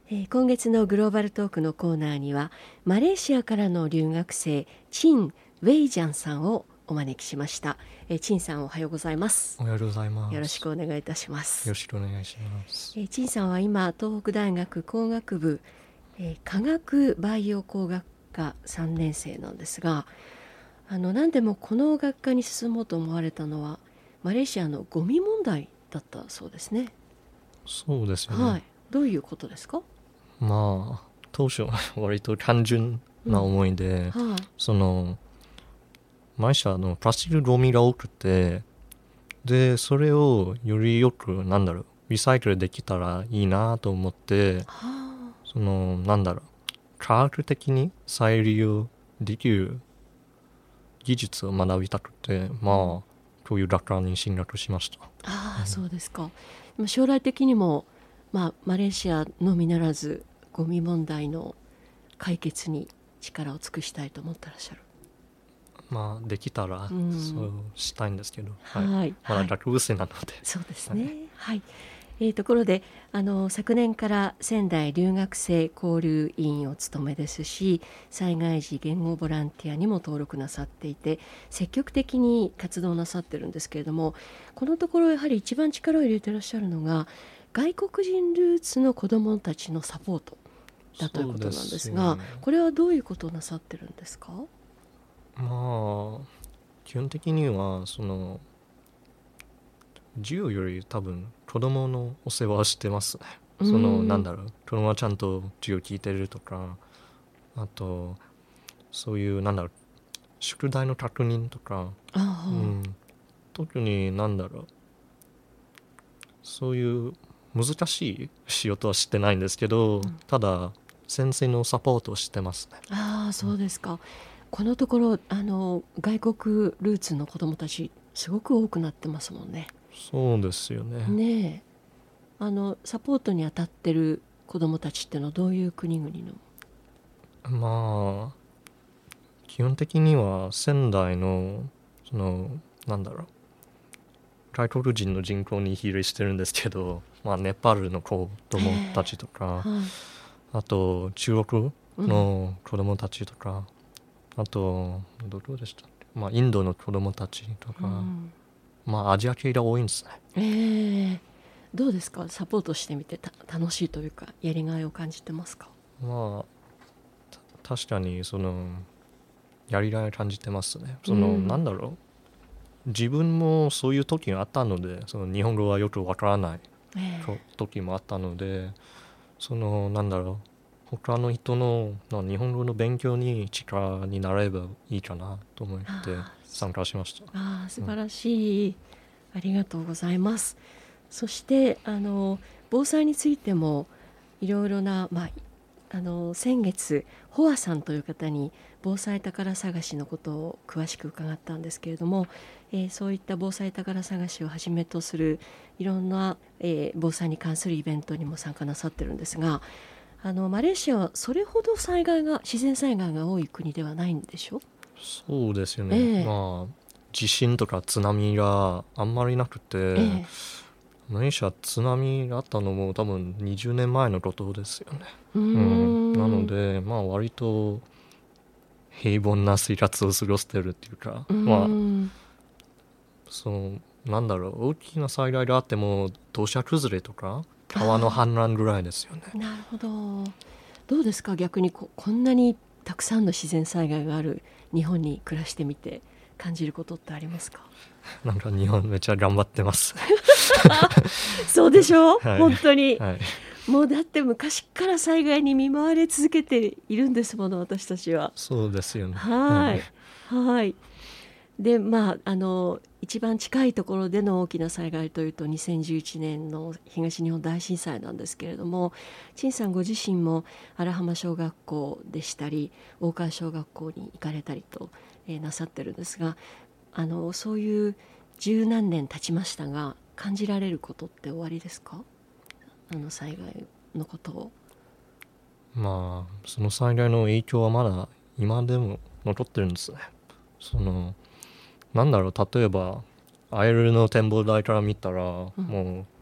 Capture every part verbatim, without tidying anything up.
えー、今月のグローバルトークのコーナーにはマレーシアからの留学生チン・ウェイジャンさんをお招きしました。えー、チンさんおはようございます。 おはようございます。 よろしくお願いいたします。 よろしくお願いします。 えー、チンさんは今東北大学工学部、えー、化学バイオ工学科さんねん生なんですが、あの何でもこの学科に進もうと思われたのはマレーシアのゴミ問題だったそうですね。 そうですよね。 はい、どういうことですか？ まあ当初割と単純な思いで、 うん、はい、 そのマレーシアのプラスチックゴミが多くて、でそれをよりよくなんだろうリサイクルできたらいいなと思って、 はあ、 そのなんだろう科学的に再利用できる技術を学びたくて、まあこういう学科に進学しました。 ああ、 うん、 そうですか。将来的にも、まあ、マレーシアのみならずゴミ問題の解決に力を尽くしたいと思ってらっしゃる。 まあできたらそうしたいんですけど、 はい、はい、 まだ学部生なので、 そうですね、はい、はい。えー、ところであの昨年から仙台留学生交流委員を務めですし、災害時言語ボランティアにも登録なさっていて積極的に活動なさってるんですけれども、このところやはり一番力を入れていらっしゃるのが外国人ルーツの子どもたちのサポートだということなんですが、ですね、これはどういうことをなさってるんですか？ まあ基本的にはその授業より多分子供のお世話をしてますね。そのなんだろう子供はちゃんと授業聞いてるとか、あとそういうなんだろう宿題の確認とか、 あ、うん、 特になんだろうそういう難しい仕事はしてないんですけど、うん、ただ先生のサポートをしてますね。 ああ、そうですか。うん、このところあの外国ルーツの子どもたちすごく多くなってますもんね。 そうですよね。 ねえ、あのサポートに当たってる子どもたちってのはどういう国々の？ まあ基本的には仙台のそのなんだろう外国人の人口に比例してるんですけど、まあ、ネパールの子供たちとか、えーはい、あと中国の子供たちとか、うん、あとどこでしたっけ、まあ、インドの子供たちとか、うん、まあアジア系が多いんですね。 えー、どうですか？サポートしてみてた楽しいというかやりがいを感じてますか？ まあ確かにそのやりがいを感じてますね。その、うん、なんだろう自分もそういう時があったので、その日本語はよくわからない時もあったので、えー、そのなんだろう他の人の日本語の勉強に力になればいいかなと思って参加しました。 ああ、素晴らしい、うん、ありがとうございます。そしてあの防災についてもいろいろな、まあ、あの先月ホアさんという方に防災宝探しのことを詳しく伺ったんですけれども、えー、そういった防災宝探しをはじめとするいろんな、えー、防災に関するイベントにも参加なさってるんですが、あのマレーシアはそれほど災害が自然災害が多い国ではないんでしょ？ そうですよね、えーまあ、地震とか津波があんまりなくて、えー、マレーシア津波があったのも多分にじゅうねんまえのことですよね。 うーん、 うん、なので、まあ、割と平凡な生活を過ごしてるっていうか、まあそのなんだろう大きな災害があっても土砂崩れとか川の氾濫ぐらいですよね。 なるほど。どうですか逆に こ, こんなにたくさんの自然災害がある日本に暮らしてみて感じることってありますか？ なんか日本めっちゃ頑張ってますそうでしょ、はい、本当に、 はい、 もうだって昔から災害に見舞われ続けているんですもの私たちは。 そうですよね。 はい、はい、でまああの一番近いところでの大きな災害というとにせんじゅういちねんの東日本大震災なんですけれども、陳さんご自身も荒浜小学校でしたり大川小学校に行かれたりと、えー、なさってるんですが、あのそういう十何年経ちましたが感じられることっておありですか？あの災害のことを。 まあその災害の影響はまだ今でも残ってるんですね。そのなんだろう例えばアイルの展望台から見たら、うん、もう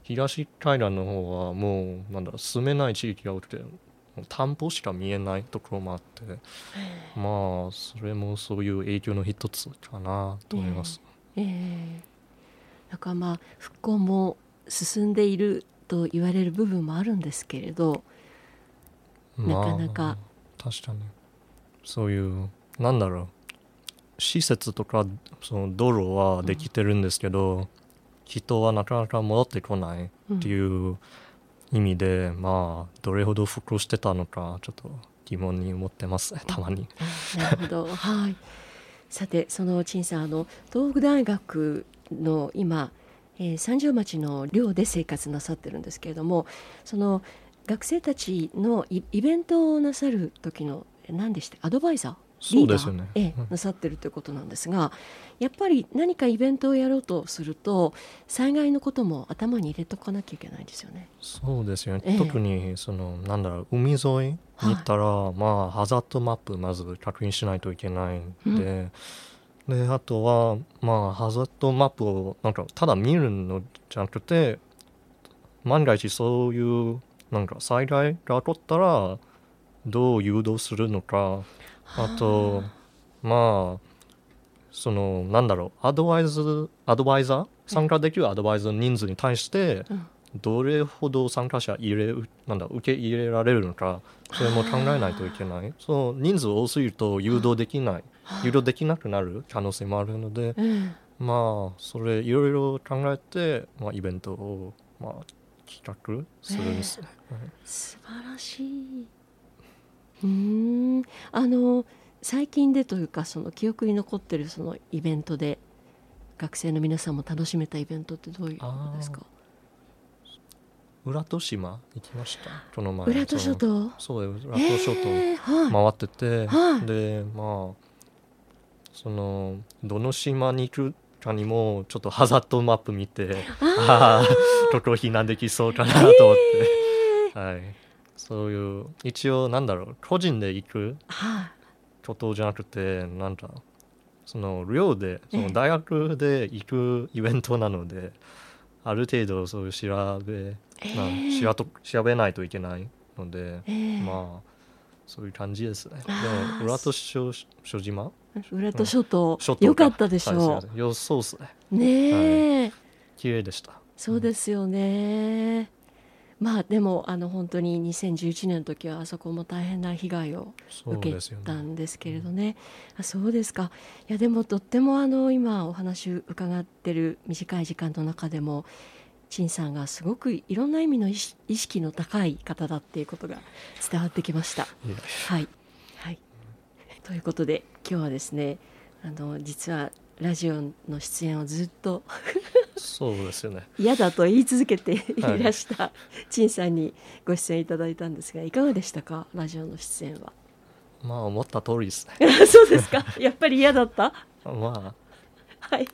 東海岸の方はもうなんだろう住めない地域が多くて田んぼしか見えないところもあってまあそれもそういう影響の一つかなと思います。 えーえー、だからまあ復興も進んでいると言われる部分もあるんですけれど、 まあ、 なかなか確かにそういうなんだろう施設とかその道路はできてるんですけど、うん、人はなかなか戻ってこないっていう意味で、うん、まあどれほど復興してたのかちょっと疑問に思ってますねたまに。 なるほどはい。さてその陳さんあの東北大学の今、えー、三条町の寮で生活なさってるんですけれども、その学生たちの イ, イベントをなさる時の何でしたアドバイザーリーダー、 そうですよね、 ええ、なさってるということなんですが、やっぱり何かイベントをやろうとすると災害のことも頭に入れとかなきゃいけないですよね。 そうですよね、 ええ、 特にそのなんだろう海沿いに行ったら、はい、まあハザードマップまず確認しないといけないんで、うん、であとはまあハザードマップをなんかただ見るのじゃなくて万が一そういうなんか災害が起こったらどう誘導するのか、あとまあそのなんだろうアドバイズアドバイザー参加できるアドバイザーの人数に対してどれほど参加者入れなんだ受け入れられるのかそれも考えないといけない。そう人数多すぎると誘導できない誘導できなくなる可能性もあるので、うん、まあそれいろいろ考えて、まあ、イベントを、まあ、企画するんですね、えーはい、 素晴らしい。うーんあの最近でというかその記憶に残ってるそのイベントで学生の皆さんも楽しめたイベントってどういうことですか？ 浦戸島行きました。この前浦戸諸島そう浦戸諸島回ってて、えーはい、でまあそのどの島に行くかにもちょっとハザードマップ見てああここ避難できそうかなと思って、えーはい、そういう一応なんだろう個人で行くことじゃなくてなんかその寮でその大学で行くイベントなので、えー、ある程度そういう調べ、えー、まあ、調べないといけないので、えー、まあそういう感じですね。でも浦戸諸島浦戸諸島、うん、よかったでしょう。 はい、よそうですね。 ねえ、 はい、綺麗でした。 そうですよね、うん、まあでもあの本当ににせんじゅういちねんの時はあそこも大変な被害を受けたんですけれど ね, ね、うん、あそうですか。いやでもとってもあの今お話伺ってる短い時間の中でも陳さんがすごくいろんな意味の意識の高い方だっていうことが伝わってきました。はい、はい、ということで今日はですねあの実はラジオの出演をずっとそうですよね嫌だと言い続けていらした陳さんにご出演いただいたんですがいかがでしたか？ラジオの出演は。 まあ思った通りですねそうですか。やっぱり嫌だったまあはい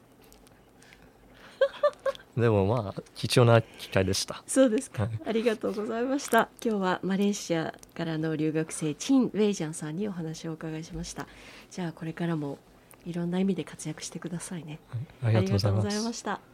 でもまあ貴重な機会でした。 そうですか、はい、ありがとうございました。今日はマレーシアからの留学生陳ウェイジャンさんにお話をお伺いしました。じゃあこれからもいろんな意味で活躍してくださいね、 はい、ありがとうございました。